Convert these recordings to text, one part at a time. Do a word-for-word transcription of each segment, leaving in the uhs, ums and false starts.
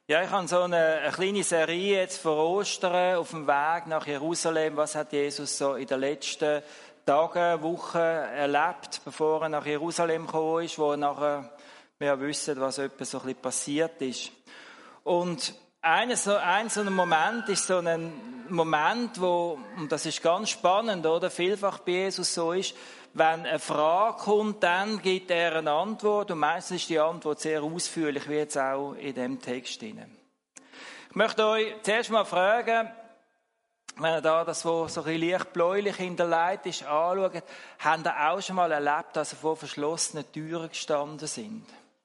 Ja, ich habe so eine, eine kleine Serie jetzt vor Ostern auf dem Weg nach Jerusalem. Was hat Jesus so in den letzten Tagen, Wochen erlebt, bevor er nach Jerusalem gekommen ist, wo nachher wir wissen, was etwa so ein bisschen passiert ist. Und ein so, ein so ein Moment ist so ein Moment, wo, und das ist ganz spannend, oder? Vielfach bei Jesus so ist, wenn eine Frage kommt, dann gibt er eine Antwort und meistens ist die Antwort sehr ausführlich, wie jetzt auch in dem Text drin. Ich möchte euch zuerst mal fragen, wenn ihr da das, was so ein bisschen leicht bläulich hinterlegt ist, anschaut, habt ihr auch schon mal erlebt, dass ihr vor verschlossenen Türen gestanden sind?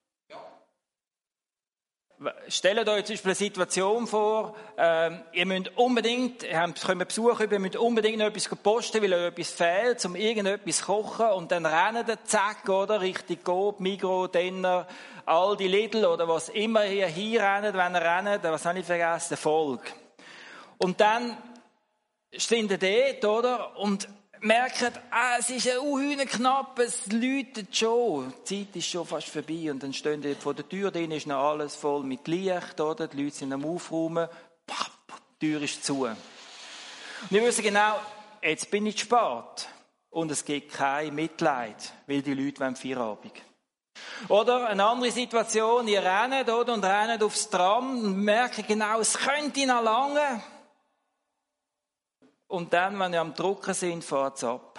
Stellt euch zum Beispiel eine Situation vor, ähm, ihr müsst unbedingt, ihr habt Besuch über, ihr müsst unbedingt noch etwas posten, weil euch etwas fehlt, um irgendetwas zu kochen, und dann rennen ihr, zack, oder, richtig Coop, Migros, Denner, Aldi, Lidl, oder was immer ihr hinrennt, wenn ihr rennt, was habe ich vergessen, Erfolg. Und dann stehen ihr dort, oder, und merken, ah, es ist ein unheimlich knapp, es läutet schon, die Zeit ist schon fast vorbei, und dann stehen die vor der Tür, drin ist noch alles voll mit Licht, oder? Die Leute sind am Aufräumen, papp, die Tür ist zu. Und ich wusste genau, jetzt bin ich spät, und es gibt kein Mitleid, weil die Leute wollen Feierabend. Oder eine andere Situation, ihr rennt, oder, und rennt aufs Tram und merkt genau, es könnte noch lange. Und dann, wenn wir am Drucken sind, fährt es ab.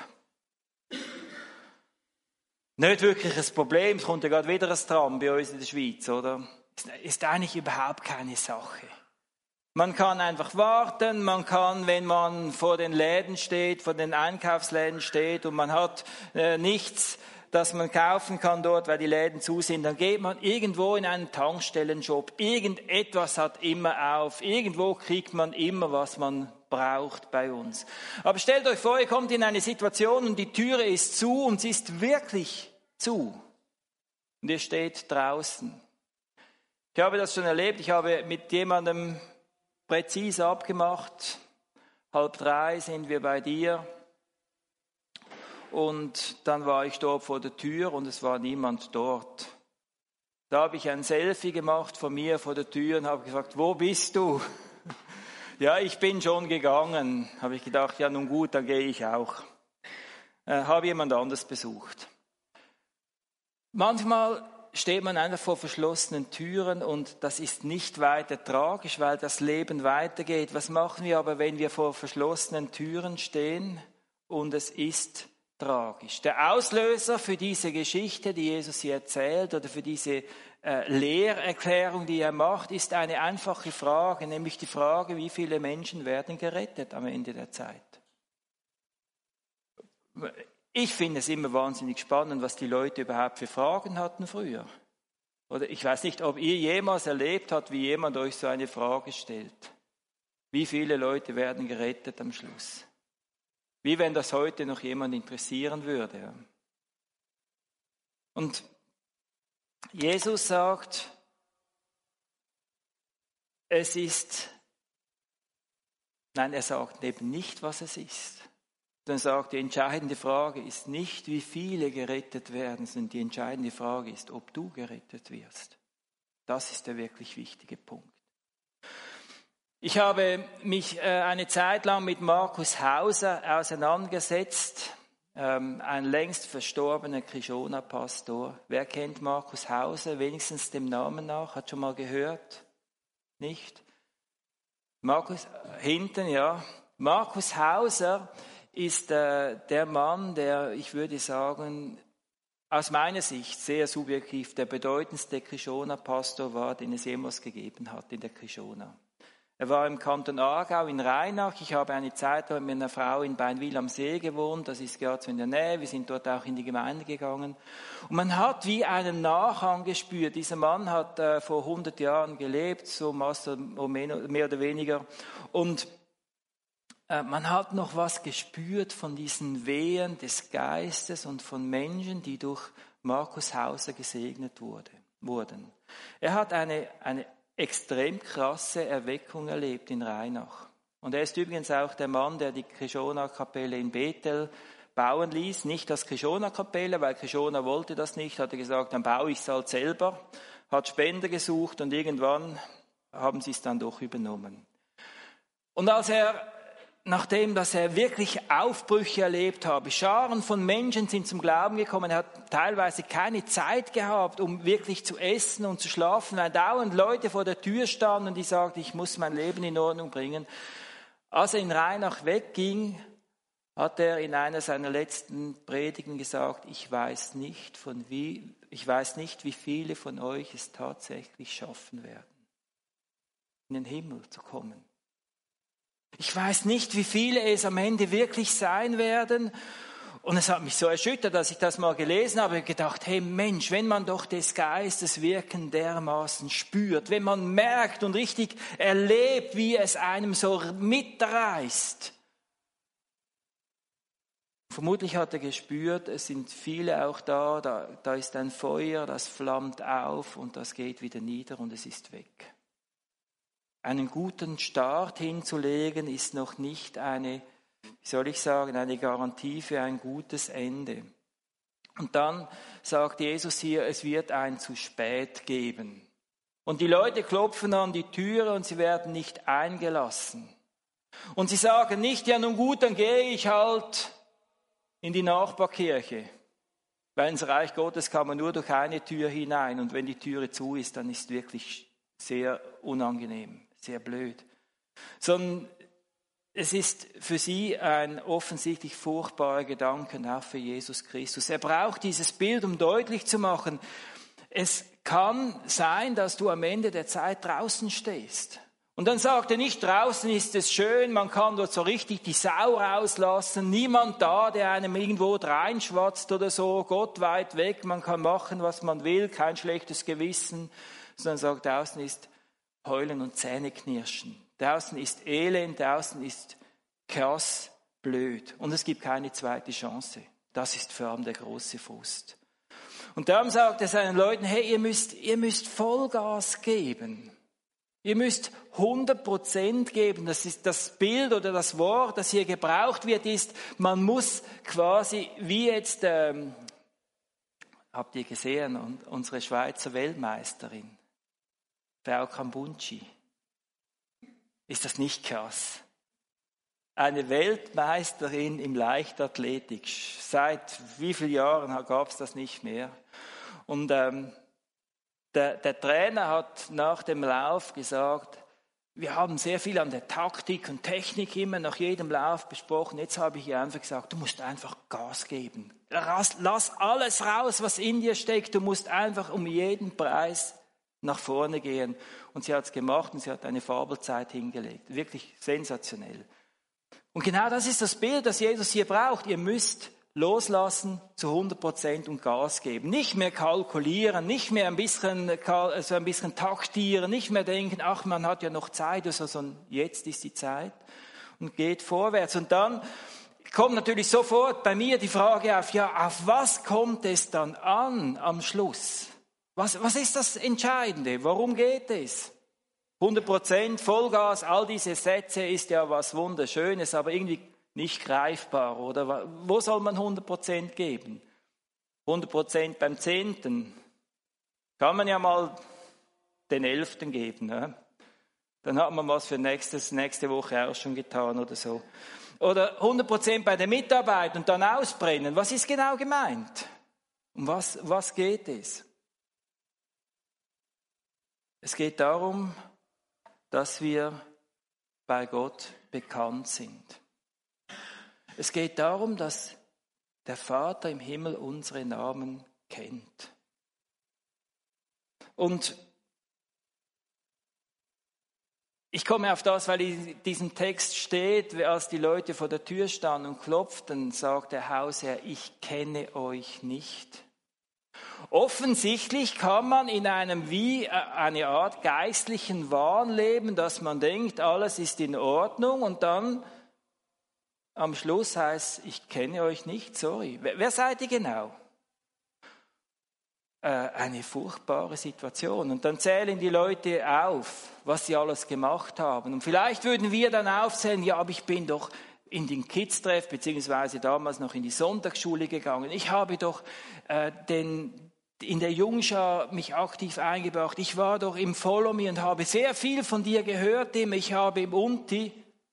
Nicht wirklich ein Problem, es kommt ja gerade wieder ein Tram bei uns in der Schweiz, oder? Ist eigentlich überhaupt keine Sache. Man kann einfach warten, man kann, wenn man vor den Läden steht, vor den Einkaufsläden steht und man hat äh, nichts, das man kaufen kann dort, weil die Läden zu sind, dann geht man irgendwo in einen Tankstellenshop. Irgendetwas hat immer auf, irgendwo kriegt man immer, was man braucht bei uns. Aber stellt euch vor, ihr kommt in eine Situation und die Türe ist zu und sie ist wirklich zu. Und ihr steht draußen. Ich habe das schon erlebt, ich habe mit jemandem präzise abgemacht, halb drei sind wir bei dir. Und dann war ich dort vor der Tür und es war niemand dort. Da habe ich ein Selfie gemacht von mir vor der Tür und habe gesagt, wo bist du? Ja, ich bin schon gegangen. Habe ich gedacht, ja nun gut, dann gehe ich auch. Äh, habe jemand anderes besucht. Manchmal steht man einfach vor verschlossenen Türen und das ist nicht weiter tragisch, weil das Leben weitergeht. Was machen wir aber, wenn wir vor verschlossenen Türen stehen und es ist tragisch? Der Auslöser für diese Geschichte, die Jesus hier erzählt, oder für diese äh, Lehrerklärung, die er macht, ist eine einfache Frage, nämlich die Frage, wie viele Menschen werden gerettet am Ende der Zeit? Ich finde es immer wahnsinnig spannend, was die Leute überhaupt für Fragen hatten früher. Oder ich weiß nicht, ob ihr jemals erlebt habt, wie jemand euch so eine Frage stellt. Wie viele Leute werden gerettet am Schluss? Wie wenn das heute noch jemand interessieren würde. Und Jesus sagt, es ist, nein, er sagt eben nicht, was es ist. Sondern sagt, die entscheidende Frage ist nicht, wie viele gerettet werden, sondern die entscheidende Frage ist, ob du gerettet wirst. Das ist der wirklich wichtige Punkt. Ich habe mich äh, eine Zeit lang mit Markus Hauser auseinandergesetzt, ähm, ein längst verstorbener Krishona-Pastor. Wer kennt Markus Hauser, wenigstens dem Namen nach? Hat schon mal gehört? Nicht? Markus, äh, hinten, ja. Markus Hauser ist äh, der Mann, der, ich würde sagen, aus meiner Sicht sehr subjektiv der bedeutendste Krishona-Pastor war, den es jemals gegeben hat in der Krishona. Er war im Kanton Aargau in Rheinach. Ich habe eine Zeit lang mit einer Frau in Beinwil am See gewohnt. Das ist gerade so in der Nähe. Wir sind dort auch in die Gemeinde gegangen. Und man hat wie einen Nachhang gespürt. Dieser Mann hat äh, vor hundert Jahren gelebt, so mehr oder weniger. Und äh, man hat noch was gespürt von diesen Wehen des Geistes und von Menschen, die durch Markus Hauser gesegnet wurde, wurden. Er hat eine, eine extrem krasse Erweckung erlebt in Rheinach. Und er ist übrigens auch der Mann, der die Krishona-Kapelle in Bethel bauen ließ. Nicht das Krishona-Kapelle, weil Krishona wollte das nicht. Hat er gesagt, dann baue ich es halt selber. Hat Spender gesucht und irgendwann haben sie es dann doch übernommen. Und als er, nachdem dass er wirklich Aufbrüche erlebt habe, Scharen von Menschen sind zum Glauben gekommen, er hat teilweise keine Zeit gehabt, um wirklich zu essen und zu schlafen, weil dauernd Leute vor der Tür standen, die sagten, ich muss mein Leben in Ordnung bringen. Als er in Rheinach wegging, hat er in einer seiner letzten Predigten gesagt, ich weiß nicht, von wie, ich weiß nicht, wie viele von euch es tatsächlich schaffen werden, in den Himmel zu kommen. Ich weiß nicht, wie viele es am Ende wirklich sein werden. Und es hat mich so erschüttert, als ich das mal gelesen habe, gedacht, hey Mensch, wenn man doch des Geistes Wirken dermaßen spürt, wenn man merkt und richtig erlebt, wie es einem so mitreißt. Vermutlich hat er gespürt, es sind viele auch da, da, da ist ein Feuer, das flammt auf und das geht wieder nieder und es ist weg. Einen guten Start hinzulegen ist noch nicht eine, wie soll ich sagen, eine Garantie für ein gutes Ende. Und dann sagt Jesus hier, es wird ein zu spät geben. Und die Leute klopfen an die Türe und sie werden nicht eingelassen. Und sie sagen nicht, ja nun gut, dann gehe ich halt in die Nachbarkirche. Weil ins Reich Gottes kann man nur durch eine Tür hinein. Und wenn die Türe zu ist, dann ist es wirklich sehr unangenehm, sehr blöd. Sondern es ist für sie ein offensichtlich furchtbarer Gedanke, auch für Jesus Christus. Er braucht dieses Bild, um deutlich zu machen, es kann sein, dass du am Ende der Zeit draußen stehst. Und dann sagt er nicht, draußen ist es schön, man kann dort so richtig die Sau rauslassen, niemand da, der einem irgendwo reinschwatzt oder so, Gott weit weg, man kann machen, was man will, kein schlechtes Gewissen, sondern sagt, draußen ist Heulen und Zähneknirschen. Draußen ist Elend, draußen ist krass blöd und es gibt keine zweite Chance. Das ist für ihn der große Frust. Und darum sagt er seinen Leuten, hey, ihr müsst, ihr müsst Vollgas geben. Ihr müsst hundert Prozent geben. Das ist das Bild oder das Wort, das hier gebraucht wird, ist, man muss quasi, wie jetzt, ähm, habt ihr gesehen, und unsere Schweizer Weltmeisterin, Frau Kambunchi. Ist das nicht krass? Eine Weltmeisterin im Leichtathletik. Seit wie vielen Jahren gab es das nicht mehr? Und ähm, Der, der Trainer hat nach dem Lauf gesagt, wir haben sehr viel an der Taktik und Technik immer nach jedem Lauf besprochen. Jetzt habe ich ihr einfach gesagt, du musst einfach Gas geben. Lass, lass alles raus, was in dir steckt. Du musst einfach um jeden Preis nach vorne gehen. Und sie hat es gemacht und sie hat eine Fabelzeit hingelegt. Wirklich sensationell. Und genau das ist das Bild, das Jesus hier braucht. Ihr müsst loslassen zu hundert Prozent und Gas geben. Nicht mehr kalkulieren, nicht mehr ein bisschen, so ein bisschen taktieren, nicht mehr denken, ach, man hat ja noch Zeit, sondern jetzt ist die Zeit und geht vorwärts. Und dann kommt natürlich sofort bei mir die Frage auf, ja, auf was kommt es dann an am Schluss? Was, was ist das Entscheidende? Worum geht es? hundert Prozent Vollgas, all diese Sätze ist ja was Wunderschönes, aber irgendwie nicht greifbar, oder? Wo soll man hundert Prozent geben? hundert Prozent beim Zehnten. Kann man ja mal den Elften geben. Ne? Dann hat man was für nächstes, nächste Woche auch schon getan oder so. Oder hundert Prozent bei der Mitarbeit und dann ausbrennen. Was ist genau gemeint? Um was, was geht es? Es geht darum, dass wir bei Gott bekannt sind. Es geht darum, dass der Vater im Himmel unsere Namen kennt. Und ich komme auf das, weil in diesem Text steht, als die Leute vor der Tür standen und klopften, sagt der Hausherr, ich kenne euch nicht. Offensichtlich kann man in einem wie eine Art geistlichen Wahn leben, dass man denkt, alles ist in Ordnung und dann am Schluss heißt, ich kenne euch nicht, sorry. Wer, wer seid ihr genau? Äh, eine furchtbare Situation. Und dann zählen die Leute auf, was sie alles gemacht haben. Und vielleicht würden wir dann aufzählen, ja, aber ich bin doch in den Kids-Treff, beziehungsweise damals noch in die Sonntagsschule gegangen. Ich habe doch äh, den in der Jungschar mich aktiv eingebracht. Ich war doch im Follow Me und habe sehr viel von dir gehört, Tim. Ich habe im Unti,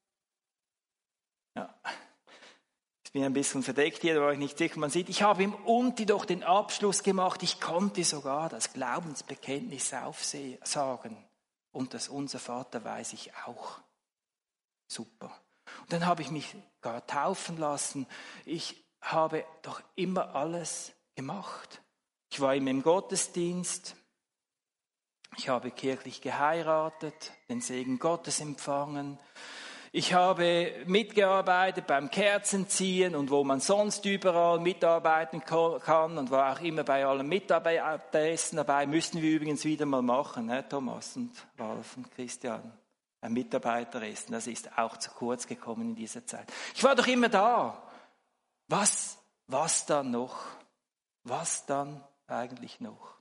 ja, ich bin ein bisschen verdeckt hier, da war ich nicht sicher, man sieht, ich habe im Unti doch den Abschluss gemacht. Ich konnte sogar das Glaubensbekenntnis aufsagen. Und das Unser Vater weiß ich auch. Super. Und dann habe ich mich gar taufen lassen. Ich habe doch immer alles gemacht. Ich war immer im Gottesdienst. Ich habe kirchlich geheiratet, den Segen Gottes empfangen. Ich habe mitgearbeitet beim Kerzenziehen und wo man sonst überall mitarbeiten kann und war auch immer bei allen Mitarbeiteressen dabei. Müssen wir übrigens wieder mal machen, ne? Thomas und Ralf und Christian. Ein Mitarbeiteressen, das ist auch zu kurz gekommen in dieser Zeit. Ich war doch immer da. Was, was dann noch? Was dann eigentlich noch?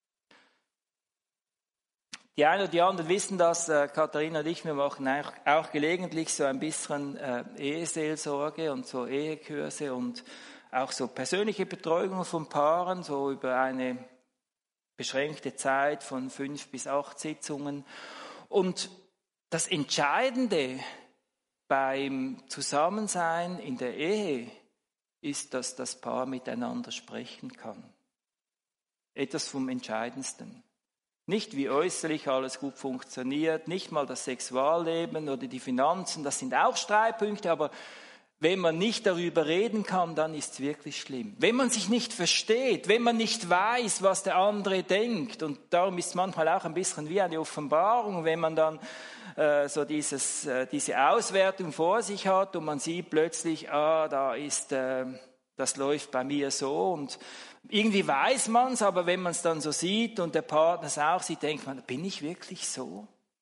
Die einen oder die anderen wissen das, äh, Katharina und ich, wir machen auch, auch gelegentlich so ein bisschen äh, Eheseelsorge und so Ehekurse und auch so persönliche Betreuung von Paaren, so über eine beschränkte Zeit von fünf bis acht Sitzungen. Und das Entscheidende beim Zusammensein in der Ehe ist, dass das Paar miteinander sprechen kann. Etwas vom Entscheidendsten. Nicht wie äußerlich alles gut funktioniert, nicht mal das Sexualleben oder die Finanzen, das sind auch Streitpunkte, aber wenn man nicht darüber reden kann, dann ist es wirklich schlimm. Wenn man sich nicht versteht, wenn man nicht weiß, was der andere denkt, und darum ist es manchmal auch ein bisschen wie eine Offenbarung, wenn man dann äh, so dieses, äh, diese Auswertung vor sich hat und man sieht plötzlich, ah, da ist, äh, das läuft bei mir so und irgendwie weiß man es, aber wenn man es dann so sieht und der Partner es auch sieht, denkt man, bin ich wirklich so?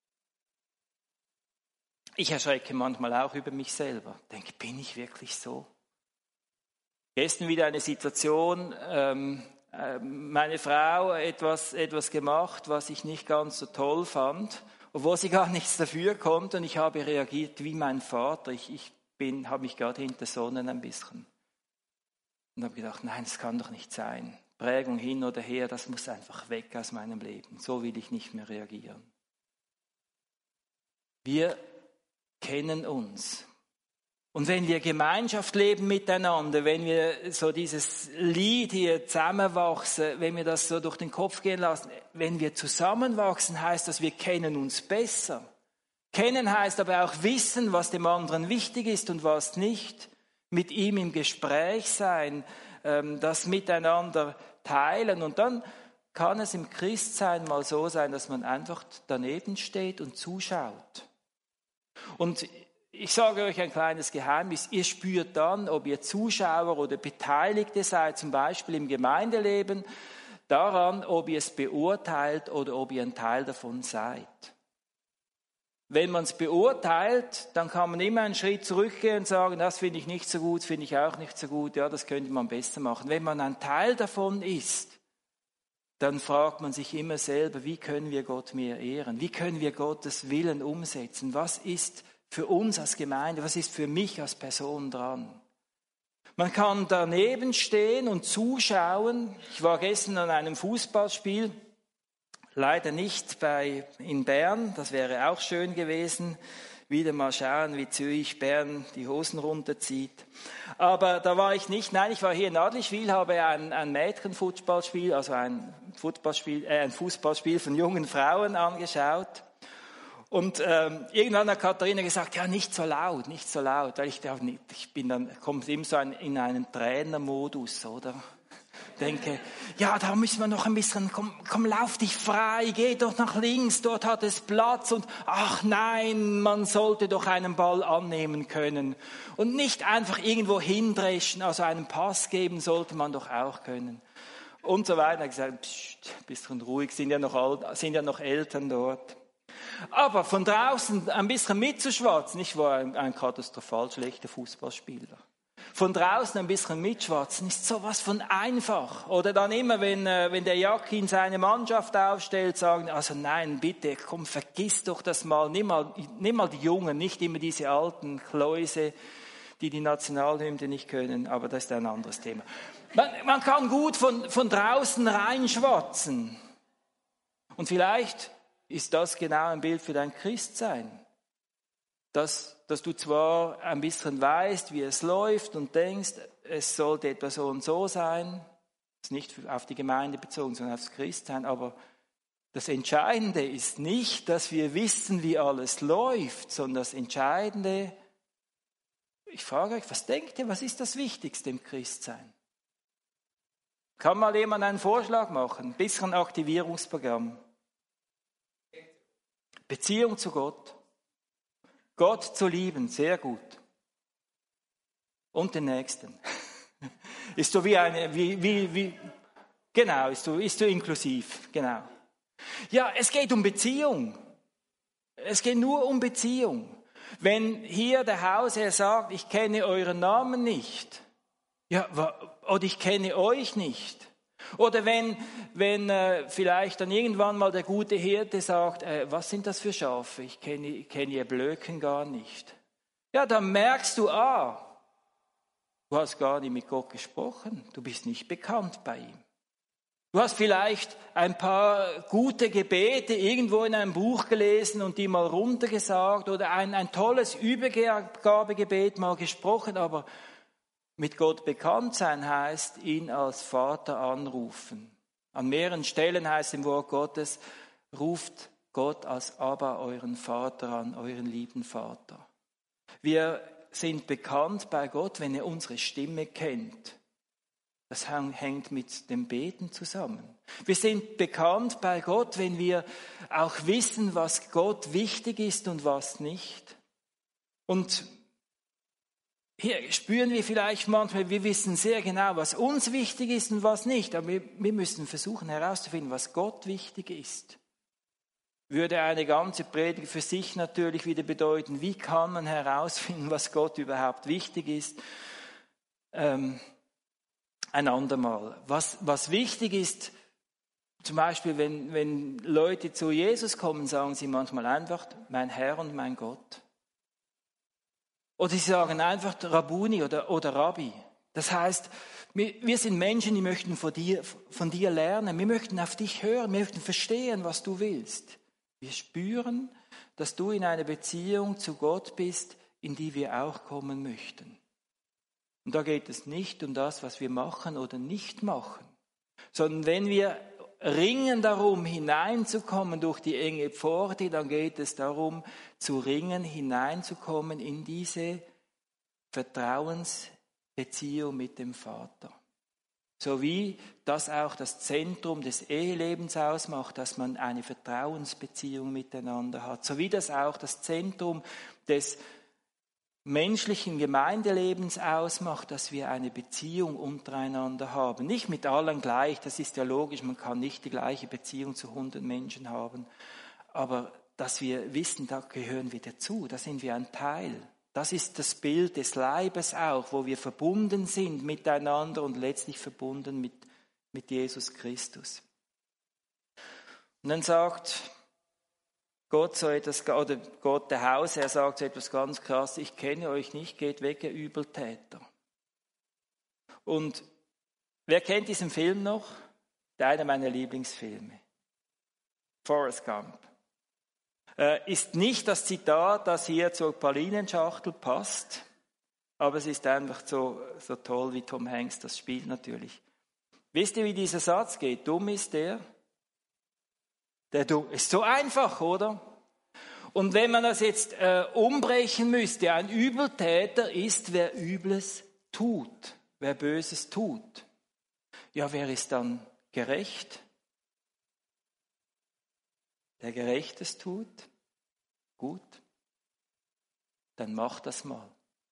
Ich erschrecke manchmal auch über mich selber. Denke, bin ich wirklich so? Gestern wieder eine Situation, ähm, äh, meine Frau etwas, etwas gemacht, was ich nicht ganz so toll fand, obwohl sie gar nichts dafür konnte und ich habe reagiert wie mein Vater. Ich, ich bin, habe mich gerade hintersonnen ein bisschen. Und habe gedacht, nein, das kann doch nicht sein. Prägung hin oder her, das muss einfach weg aus meinem Leben. So will ich nicht mehr reagieren. Wir kennen uns. Und wenn wir Gemeinschaft leben miteinander, wenn wir so dieses Lied hier zusammenwachsen, wenn wir das so durch den Kopf gehen lassen, wenn wir zusammenwachsen, heißt das, wir kennen uns besser. Kennen heißt aber auch wissen, was dem anderen wichtig ist und was nicht. Mit ihm im Gespräch sein, das miteinander teilen. Und dann kann es im Christsein mal so sein, dass man einfach daneben steht und zuschaut. Und ich sage euch ein kleines Geheimnis, ihr spürt dann, ob ihr Zuschauer oder Beteiligte seid, zum Beispiel im Gemeindeleben, daran, ob ihr es beurteilt oder ob ihr ein Teil davon seid. Wenn man es beurteilt, dann kann man immer einen Schritt zurückgehen und sagen, das finde ich nicht so gut, finde ich auch nicht so gut, ja, das könnte man besser machen. Wenn man ein Teil davon ist, dann fragt man sich immer selber, wie können wir Gott mehr ehren? Wie können wir Gottes Willen umsetzen? Was ist für uns als Gemeinde, was ist für mich als Person dran? Man kann daneben stehen und zuschauen. Ich war gestern an einem Fußballspiel, leider nicht bei, in Bern, das wäre auch schön gewesen. Wieder mal schauen, wie Zürich Bern die Hosen runterzieht. Aber da war ich nicht. Nein, ich war hier in Adlischwil, habe ein, ein Mädchenfußballspiel, also ein, Fußballspiel, äh, ein Fußballspiel von jungen Frauen angeschaut. Und ähm, irgendwann hat Katharina gesagt, ja, nicht so laut, nicht so laut. Weil ich, ich bin dann, kommt immer so ein, in einen Trainermodus, oder? Denke, ja, da müssen wir noch ein bisschen, komm, komm, lauf dich frei, geh doch nach links, dort hat es Platz und ach nein, man sollte doch einen Ball annehmen können und nicht einfach irgendwo hindreschen, also einen Pass geben sollte man doch auch können und so weiter. Ich habe gesagt, pst, bisschen ruhig, sind ja noch alt, sind ja noch Eltern dort. Aber von draußen ein bisschen mitzuschwatzen, ich war ein, ein katastrophal schlechter Fußballspieler. Von draußen ein bisschen mitschwatzen ist sowas von einfach. Oder dann immer, wenn, wenn der Jakin seine Mannschaft aufstellt, sagen, also nein, bitte, komm, vergiss doch das mal. Nimm mal, nimm mal die Jungen, nicht immer diese alten Kläuse, die die Nationalhymne nicht können. Aber das ist ein anderes Thema. Man, man kann gut von, von draußen reinschwatzen. Und vielleicht ist das genau ein Bild für dein Christsein. Dass, dass du zwar ein bisschen weißt, wie es läuft und denkst, es sollte etwa so und so sein. Das ist nicht auf die Gemeinde bezogen, sondern aufs Christsein. Aber das Entscheidende ist nicht, dass wir wissen, wie alles läuft, sondern das Entscheidende, ich frage euch, was denkt ihr, was ist das Wichtigste im Christsein? Kann mal jemand einen Vorschlag machen? Ein bisschen Aktivierungsprogramm. Beziehung zu Gott. Gott zu lieben, sehr gut. Und den Nächsten. Ist so wie eine, wie, wie, wie, genau, ist so, ist so inklusiv, genau. Ja, es geht um Beziehung. Es geht nur um Beziehung. Wenn hier der Hausherr sagt, ich kenne euren Namen nicht, ja, oder ich kenne euch nicht. Oder wenn, wenn äh, vielleicht dann irgendwann mal der gute Hirte sagt, äh, was sind das für Schafe? Ich kenne, ich kenne ihr Blöken gar nicht. Ja, dann merkst du, ah, du hast gar nicht mit Gott gesprochen. Du bist nicht bekannt bei ihm. Du hast vielleicht ein paar gute Gebete irgendwo in einem Buch gelesen und die mal runtergesagt oder ein, ein tolles Übergabegebet mal gesprochen, aber mit Gott bekannt sein heißt, ihn als Vater anrufen. An mehreren Stellen heißt im Wort Gottes, ruft Gott als Abba euren Vater an, euren lieben Vater. Wir sind bekannt bei Gott, wenn er unsere Stimme kennt. Das hängt mit dem Beten zusammen. Wir sind bekannt bei Gott, wenn wir auch wissen, was Gott wichtig ist und was nicht. Und hier spüren wir vielleicht manchmal, wir wissen sehr genau, was uns wichtig ist und was nicht. Aber wir, wir müssen versuchen herauszufinden, was Gott wichtig ist. Würde eine ganze Predigt für sich natürlich wieder bedeuten, wie kann man herausfinden, was Gott überhaupt wichtig ist. Ähm, ein andermal. Was, was wichtig ist, zum Beispiel, wenn, wenn Leute zu Jesus kommen, sagen sie manchmal einfach, mein Herr und mein Gott. Oder sie sagen einfach Rabbuni oder, oder Rabbi. Das heißt, wir, wir sind Menschen, die möchten von dir, von dir lernen. Wir möchten auf dich hören, wir möchten verstehen, was du willst. Wir spüren, dass du in einer Beziehung zu Gott bist, in die wir auch kommen möchten. Und da geht es nicht um das, was wir machen oder nicht machen, sondern wenn wir ringen darum, hineinzukommen durch die enge Pforte, dann geht es darum, zu ringen, hineinzukommen in diese Vertrauensbeziehung mit dem Vater. So wie das auch das Zentrum des Ehelebens ausmacht, dass man eine Vertrauensbeziehung miteinander hat. So wie das auch das Zentrum des menschlichen Gemeindelebens ausmacht, dass wir eine Beziehung untereinander haben. Nicht mit allen gleich, das ist ja logisch, man kann nicht die gleiche Beziehung zu hundert Menschen haben, aber dass wir wissen, da gehören wir dazu, da sind wir ein Teil. Das ist das Bild des Leibes auch, wo wir verbunden sind miteinander und letztlich verbunden mit, mit Jesus Christus. Und dann sagt Gott so etwas, oder Gott der Hausherr sagt so etwas ganz krass, ich kenne euch nicht, geht weg, ihr Übeltäter. Und wer kennt diesen Film noch? Einer meiner Lieblingsfilme. Forrest Gump. Äh, ist nicht das Zitat, das hier zur Pralinenschachtel passt, aber es ist einfach so, so toll, wie Tom Hanks das spielt natürlich. Wisst ihr, wie dieser Satz geht? Dumm ist der, Der du, ist so einfach, oder? Und wenn man das jetzt äh, umbrechen müsste, ein Übeltäter ist, wer Übles tut, wer Böses tut. Ja, wer ist dann gerecht? Der Gerechtes tut? Gut. Dann mach das mal.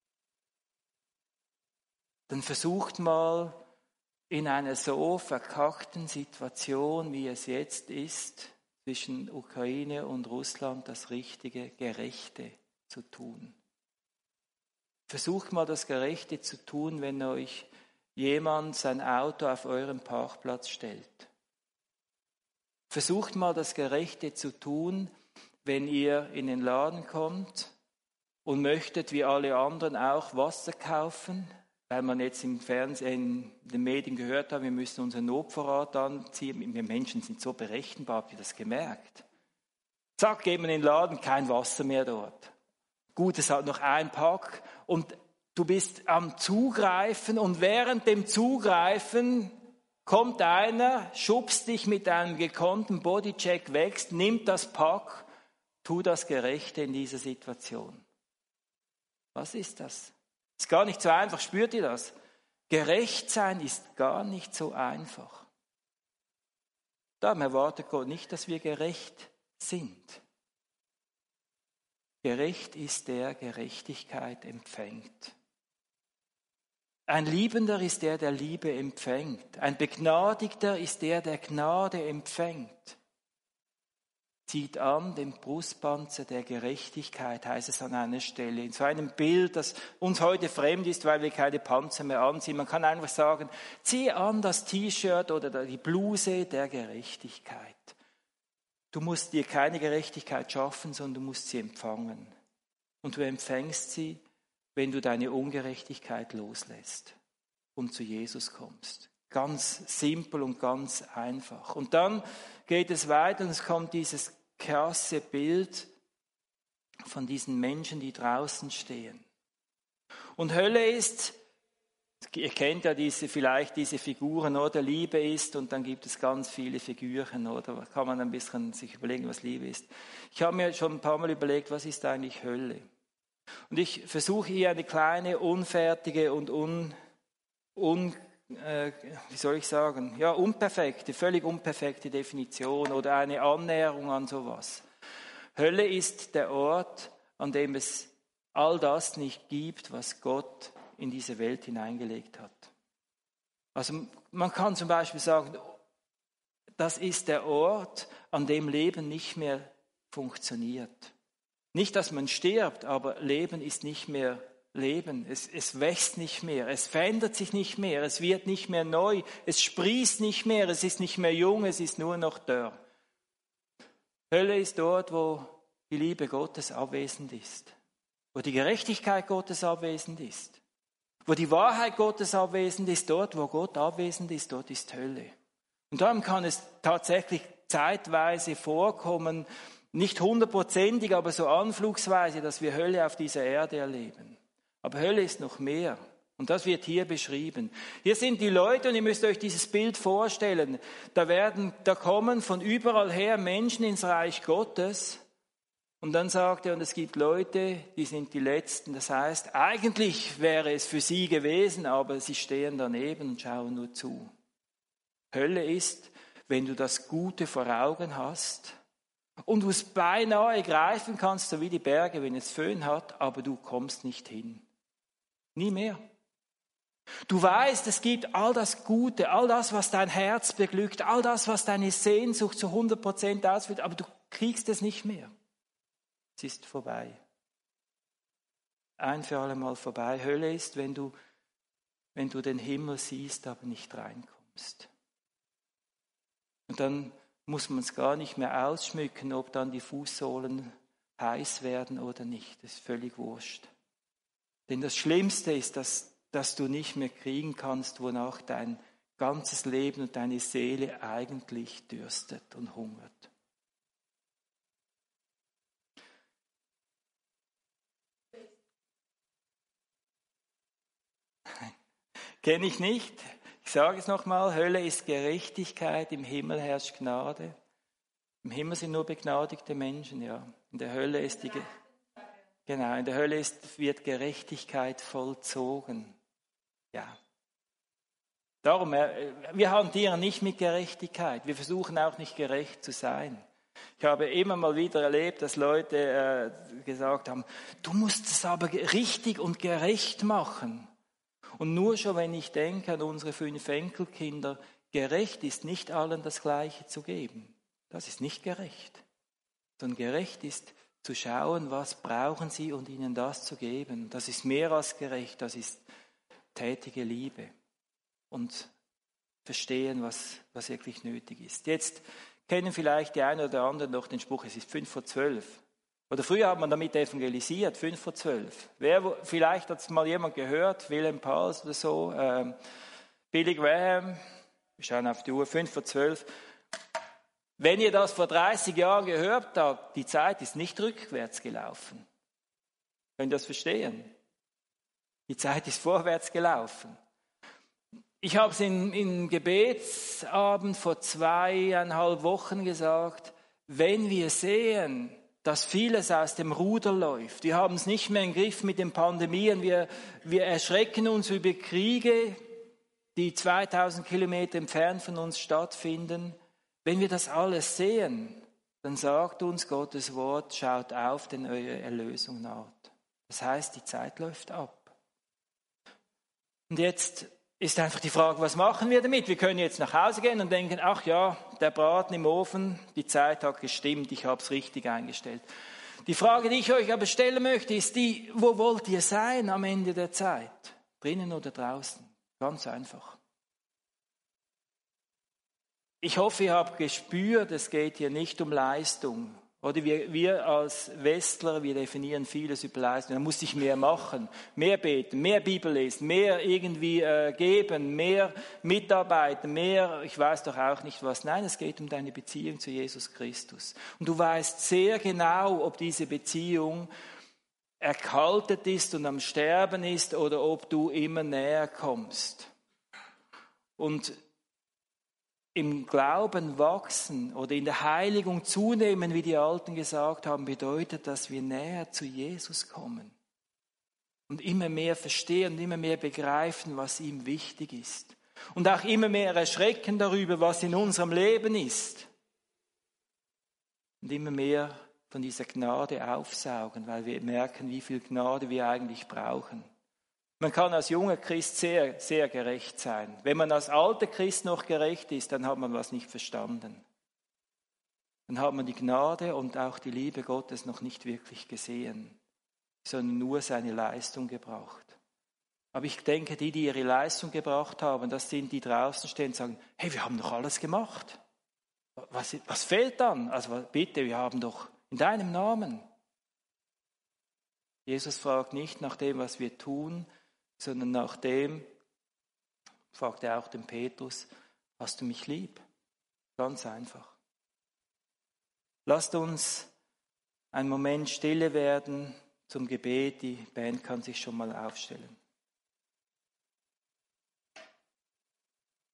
Dann versucht mal in einer so verkackten Situation, wie es jetzt ist, zwischen Ukraine und Russland das Richtige, Gerechte zu tun. Versucht mal das Gerechte zu tun, wenn euch jemand sein Auto auf euren Parkplatz stellt. Versucht mal das Gerechte zu tun, wenn ihr in den Laden kommt und möchtet wie alle anderen auch Wasser kaufen, weil man jetzt im Fernsehen, in den Medien gehört hat, wir müssen unseren Notvorrat anziehen. Wir Menschen sind so berechenbar, habt ihr das gemerkt? Zack, gehen wir in den Laden, kein Wasser mehr dort. Gut, es hat noch ein Pack und du bist am Zugreifen und während dem Zugreifen kommt einer, schubst dich mit einem gekonnten Bodycheck weg, nimmt das Pack, tu das Gerechte in dieser Situation. Was ist das? Ist gar nicht so einfach, spürt ihr das? Gerecht sein ist gar nicht so einfach. Darum erwartet Gott nicht, dass wir gerecht sind. Gerecht ist der, der Gerechtigkeit empfängt. Ein Liebender ist der, der Liebe empfängt. Ein Begnadigter ist der, der Gnade empfängt. Zieht an den Brustpanzer der Gerechtigkeit, heißt es an einer Stelle. In so einem Bild, das uns heute fremd ist, weil wir keine Panzer mehr anziehen. Man kann einfach sagen, zieh an das T-Shirt oder die Bluse der Gerechtigkeit. Du musst dir keine Gerechtigkeit schaffen, sondern du musst sie empfangen. Und du empfängst sie, wenn du deine Ungerechtigkeit loslässt und zu Jesus kommst. Ganz simpel und ganz einfach. Und dann geht es weiter und es kommt dieses krasse Bild von diesen Menschen, die draußen stehen. Und Hölle ist, ihr kennt ja diese, vielleicht diese Figuren, oder? Liebe ist, und dann gibt es ganz viele Figürchen, oder? Da kann man ein bisschen sich überlegen, was Liebe ist. Ich habe mir schon ein paar Mal überlegt, was ist eigentlich Hölle? Und ich versuche hier eine kleine, unfertige und un, un äh, wie soll ich sagen, ja, unperfekte, völlig unperfekte Definition oder eine Annäherung an sowas. Hölle ist der Ort, an dem es all das nicht gibt, was Gott in diese Welt hineingelegt hat. Also man kann zum Beispiel sagen, das ist der Ort, an dem Leben nicht mehr funktioniert. Nicht, dass man stirbt, aber Leben ist nicht mehr Leben. Es, es wächst nicht mehr, es verändert sich nicht mehr, es wird nicht mehr neu, es sprießt nicht mehr, es ist nicht mehr jung, es ist nur noch dörr. Hölle ist dort, wo die Liebe Gottes abwesend ist, wo die Gerechtigkeit Gottes abwesend ist, wo die Wahrheit Gottes abwesend ist. Dort, wo Gott abwesend ist, dort ist Hölle. Und darum kann es tatsächlich zeitweise vorkommen, nicht hundertprozentig, aber so anflugsweise, dass wir Hölle auf dieser Erde erleben. Aber Hölle ist noch mehr. Und das wird hier beschrieben. Hier sind die Leute, und ihr müsst euch dieses Bild vorstellen. Da werden, da kommen von überall her Menschen ins Reich Gottes. Und dann sagt er, und es gibt Leute, die sind die Letzten. Das heißt, eigentlich wäre es für sie gewesen, aber sie stehen daneben und schauen nur zu. Hölle ist, wenn du das Gute vor Augen hast und du es beinahe greifen kannst, so wie die Berge, wenn es Föhn hat, aber du kommst nicht hin. Nie mehr. Du weißt, es gibt all das Gute, all das, was dein Herz beglückt, all das, was deine Sehnsucht zu hundert Prozent ausfüllt, aber du kriegst es nicht mehr. Es ist vorbei. Ein für alle Mal vorbei. Hölle ist, wenn du, wenn du den Himmel siehst, aber nicht reinkommst. Und dann muss man es gar nicht mehr ausschmücken, ob dann die Fußsohlen heiß werden oder nicht. Das ist völlig wurscht. Denn das Schlimmste ist, dass, dass du nicht mehr kriegen kannst, wonach dein ganzes Leben und deine Seele eigentlich dürstet und hungert. Kenne ich nicht. Ich sage es nochmal, Hölle ist Gerechtigkeit, im Himmel herrscht Gnade. Im Himmel sind nur begnadigte Menschen, ja. In der Hölle ist die... Ge- Genau, in der Hölle ist, wird Gerechtigkeit vollzogen. Ja. Darum, wir hantieren nicht mit Gerechtigkeit. Wir versuchen auch nicht gerecht zu sein. Ich habe immer mal wieder erlebt, dass Leute äh, gesagt haben, du musst es aber richtig und gerecht machen. Und nur schon, wenn ich denke an unsere fünf Enkelkinder, gerecht ist nicht allen das Gleiche zu geben. Das ist nicht gerecht. Sondern gerecht ist zu schauen, was brauchen sie und ihnen das zu geben. Das ist mehr als gerecht, das ist tätige Liebe und verstehen, was, was wirklich nötig ist. Jetzt kennen vielleicht die einen oder anderen noch den Spruch, es ist fünf vor zwölf. Oder früher hat man damit evangelisiert, fünf vor zwölf. Wer, vielleicht hat es mal jemand gehört, Willem Pals oder so, ähm, Billy Graham, wir schauen auf die Uhr, fünf vor zwölf. Wenn ihr das vor dreißig Jahren gehört habt, die Zeit ist nicht rückwärts gelaufen. Könnt ihr das verstehen? Die Zeit ist vorwärts gelaufen. Ich habe es in, im Gebetsabend vor zweieinhalb Wochen gesagt, wenn wir sehen, dass vieles aus dem Ruder läuft, wir haben es nicht mehr im Griff mit den Pandemien, wir, wir erschrecken uns über Kriege, die zweitausend Kilometer entfernt von uns stattfinden. Wenn wir das alles sehen, dann sagt uns Gottes Wort, schaut auf, denn eure Erlösung naht. Das heißt, die Zeit läuft ab. Und jetzt ist einfach die Frage, was machen wir damit? Wir können jetzt nach Hause gehen und denken, ach ja, der Braten im Ofen, die Zeit hat gestimmt, ich habe es richtig eingestellt. Die Frage, die ich euch aber stellen möchte, ist die, wo wollt ihr sein am Ende der Zeit? Drinnen oder draußen? Ganz einfach. Ich hoffe, ihr habt gespürt, es geht hier nicht um Leistung. Oder wir, wir als Westler, wir definieren vieles über Leistung. Da muss ich mehr machen, mehr beten, mehr Bibel lesen, mehr irgendwie äh, geben, mehr mitarbeiten, mehr, ich weiß doch auch nicht was. Nein, es geht um deine Beziehung zu Jesus Christus. Und du weißt sehr genau, ob diese Beziehung erkaltet ist und am Sterben ist oder ob du immer näher kommst. Und im Glauben wachsen oder in der Heiligung zunehmen, wie die Alten gesagt haben, bedeutet, dass wir näher zu Jesus kommen und immer mehr verstehen und immer mehr begreifen, was ihm wichtig ist. Und auch immer mehr erschrecken darüber, was in unserem Leben ist. Und immer mehr von dieser Gnade aufsaugen, weil wir merken, wie viel Gnade wir eigentlich brauchen. Man kann als junger Christ sehr, sehr gerecht sein. Wenn man als alter Christ noch gerecht ist, dann hat man was nicht verstanden. Dann hat man die Gnade und auch die Liebe Gottes noch nicht wirklich gesehen, sondern nur seine Leistung gebracht. Aber ich denke, die, die ihre Leistung gebracht haben, das sind die draußen stehen und sagen, hey, wir haben doch alles gemacht. Was, was fehlt dann? Also bitte, wir haben doch in deinem Namen. Jesus fragt nicht nach dem, was wir tun, sondern nach dem, fragt er auch den Petrus, hast du mich lieb? Ganz einfach. Lasst uns einen Moment stille werden zum Gebet. Die Band kann sich schon mal aufstellen.